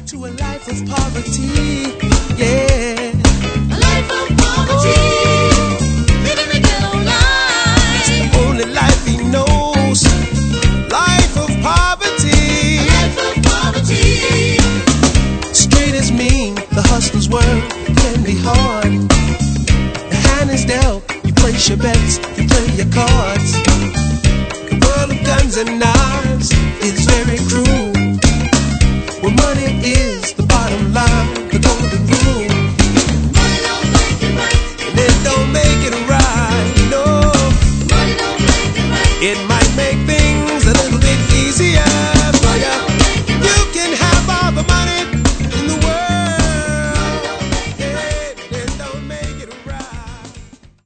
to a life of poverty, yeah. A life of poverty, living the ghetto life. It's the only life he knows. Life of poverty. A life of poverty. Street is mean, the hustler's world can be hard. The hand is dealt, you place your bets, you play your cards. The world of guns and knives is very cruel. Where money is the bottom line, the golden rule. Money don't make it right, And it don't make it right, no. money don't make it right. It